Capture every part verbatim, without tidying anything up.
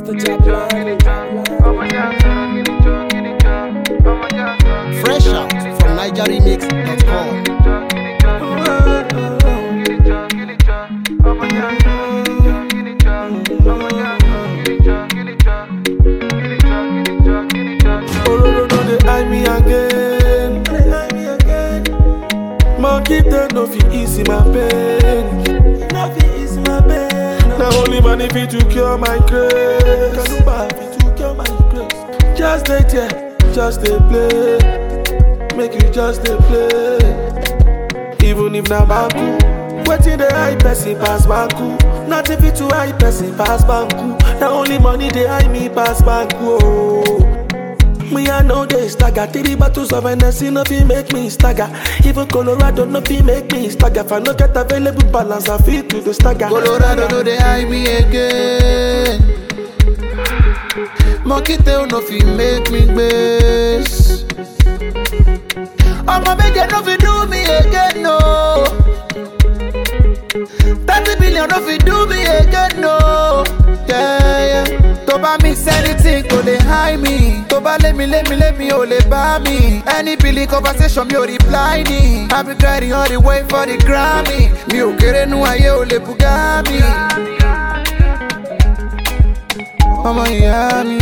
Mister Jabalani. Fresh out from niger remix dot com. Eye me again, eye me again. Monkey take no fit easy my pain, no fit easy my pain. Now only money fit to cure my grace. Kaluba fit to cure my grace. Just stay there, just stay play. Make you just stay play. Even if na banku, waiting the high person pass banku. Not if it too high person pass banku. Now only money they high me pass banku. Oh. Me I know they stagger. Three bottles of Hennessy no fit make me stagger. Even Colorado no fit make me stagger. If I no get available balance, I feel to the stagger. Colorado no they eye me again. Monkey tail no fit make me base. I'ma make it no fit do me again, no. Thirty billion no fit do me again, no. Yeah, yeah. Toba mix anything, go they hide me. Toba let me, let me, let me, oh, let buy me. Any Billy conversation, me oh, reply me. I be grinding all the way for the Grammy. Me oh, kere nu aye, oh, le Bugami. Mama, yeah, me.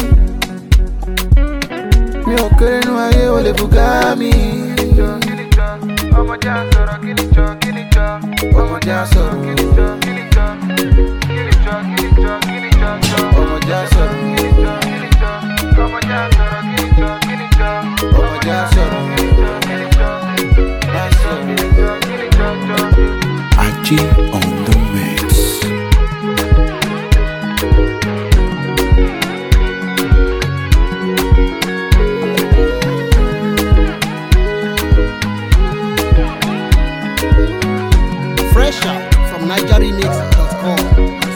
Me oh, kere nu aye, oh, le Bugami. Omo jansoro, kilicho, kilicho. Omo jansoro, kilicho, kilicho. Kilicho, kilicho, kilicho. Omo jansoro, kilicho, kilicho. Omo jansoro, kilicho, kilicho. Omo jansoro, kilicho, kilicho. Aji on the mix. Fresh out from niger remix dot com.